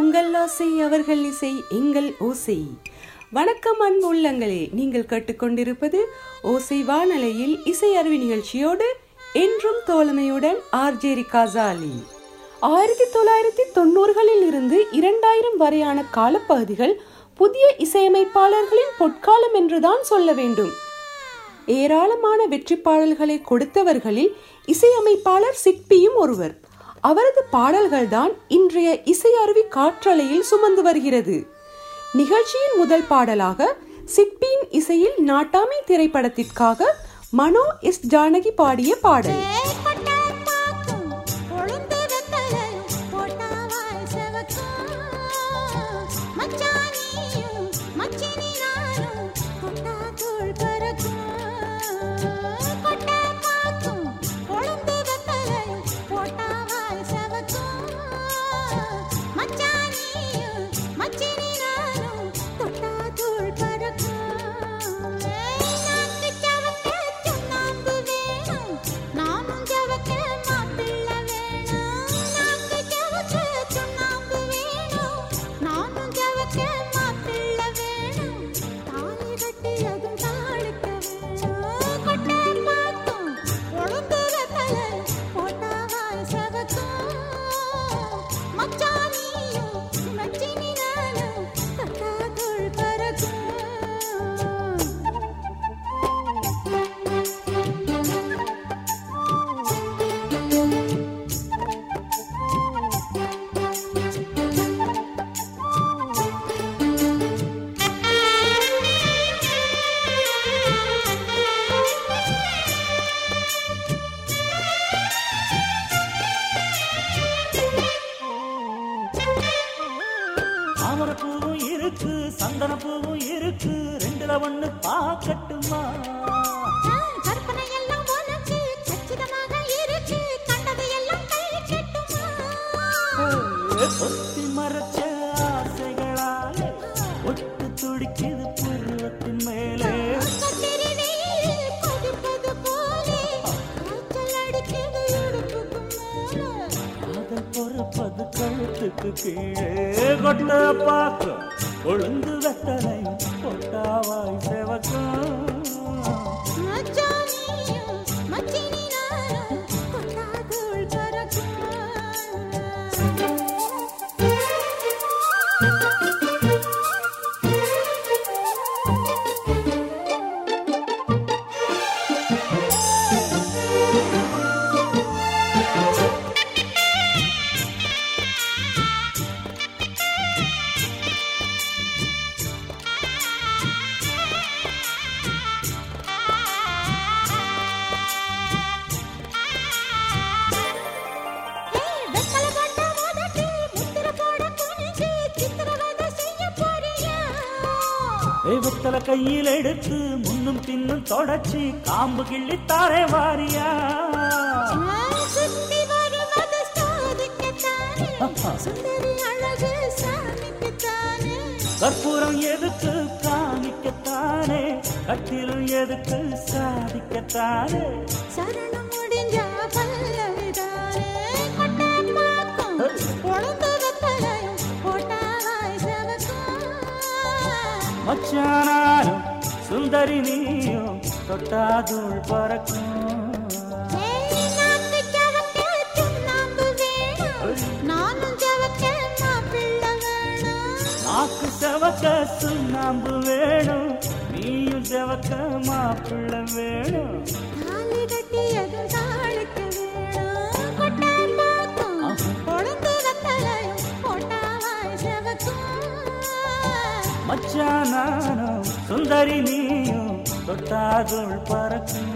உங்கள் ஆசை அவர்கள் இசை எங்கள் ஓசை. வணக்கம் அன்பு உள்ளங்களே, நீங்கள் கேட்டுக்கொண்டிருப்பது ஓசை வானலையில் இசை அருவி நிகழ்ச்சியோடு என்றும் தோழமையுடன் ஆர்ஜே ரிகாசாலி. 1990களில் இருந்து 2000 வரையான காலப்பகுதிகள் புதிய இசையமைப்பாளர்களின் பொற்காலம் என்றுதான் சொல்ல வேண்டும். ஏராளமான வெற்றி பாடல்களை கொடுத்தவர்களில் இசையமைப்பாளர் சிற்பியும் ஒருவர். அவரது பாடல்கள்தான் இன்றைய இசை அருவி காற்றலையில் சுமந்து வருகிறது. நிகழ்ச்சியின் முதல் பாடலாக சிற்பியின் இசையில் நாட்டாமை திரைப்படத்திற்காக மனோ எஸ் ஜானகி பாடிய பாடல். பூவும் இருக்கு, சந்தன பூவும் இருக்கு, ரெண்டுல ஒண்ணு பாக்கட்டுமா? கற்பனை எல்லாம் உனக்கு கச்சிதமாக இருக்கு, கண்டது எல்லாம் கை கட்டுமா? ஒத்தி மறைச்ச ஆசைகளாலே ஒட்டு துடிக்குது பருவத்தின் மேலே. கொதிப்பது போலே காய்ச்சல் அடிக்குது இடுப்புக்கு மேலே. காதல் பொறுப்பது கழுத்துக்கு கீழே. கொட்ட பாக்கு கொழுந்து வெத்தலை கொட்டாவாய் செவக்கும். மச்சானியும் மச்சினி நானும் கொட்டாதுள் பறக்கும். வெத்தலை கையில் எடுத்து முன்னும் பின்னும் தொடச்சி காம்பு கிள்ளித்தாரே வாரியா. சுத்தி வருவது சாதிக்கத்தானே, சுந்தரி அழகு சாமிக்குத்தானே. கற்பூரம் எதுக்கு காமிக்கத்தானே, கட்டிலும் எதுக்கு சாதிக்கத்தானே. சரணம் முடிஞ்சா பல்லவிதானே. கொட்டாப்பாக்கும் பொழுது வெத்தலையும் போட்டாவாய் செவக்கும். மச்சானாரும் சுந்தரி நீயும் தொட்டாதுள் பறக்கும். நாக்கு ஜவக்க சுண்ணாம்பு வேணும், நானும் ஜவக்க மாப்பிள்ளை வேணும். நாக்கு செவக்க சுண்ணாம்பு வேணும், நீயும் செவக்க மாப்பிள்ளை வேணும். தாலி கட்டியது தாளுக்கு வேணும். கொட்டாப்பாக்கும் பொழுது வெத்தலையும் போட்டாவாய் செவக்கும். மச்சானாரும் சுந்தரி நீயும் தொட்டாதுள் பறக்கும்.